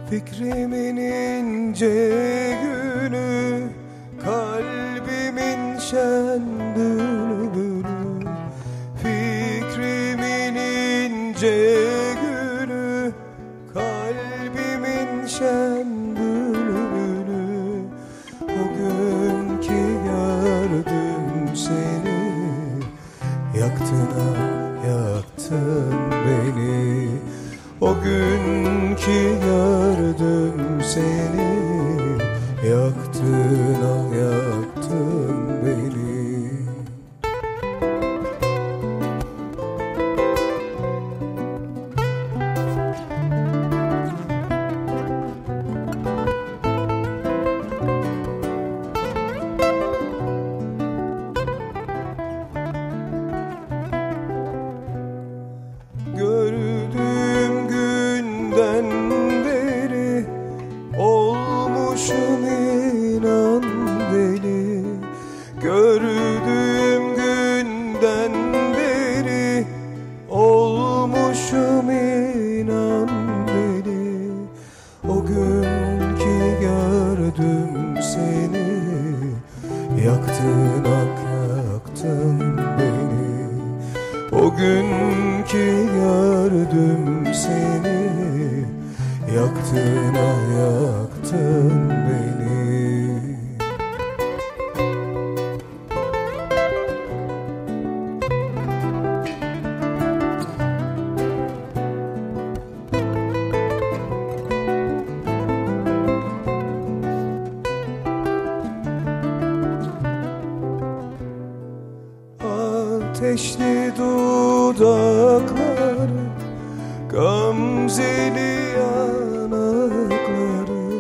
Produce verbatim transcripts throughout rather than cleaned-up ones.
Fikrimin ince günü, kalbimin şen bülbülü. Fikrimin ince günü, kalbimin şen bülbülü. O gün ki gördüm seni, yaktın ah yaktın beni. O gün ki gördüm seni, yaktın ah yaktın beni. Gördüğüm günden beri olmuşum inan deli. Gördüğüm günden beri olmuşum inan deli. O gün ki gördüm seni, yaktın ak yaktın beni. O gün ki gördüm seni, yaktın ah yaktın beni. Ateşli dudakların, gamzeli yanakların.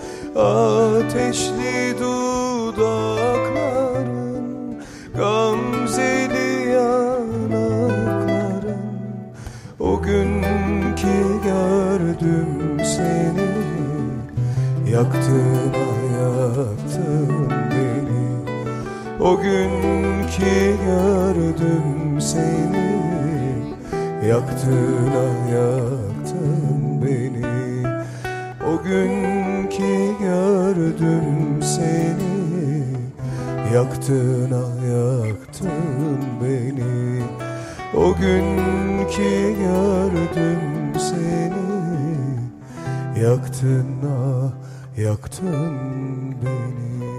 Ateşli dudakların, gamzeli yanakların. O gün ki gördüm seni, yaktın ah yaktın beni. O gün ki gördüm seni, yaktın ah yaktın beni. O gün ki gördüm seni, yaktın ah yaktın beni. O gün ki gördüm seni, yaktın ah yaktın beni.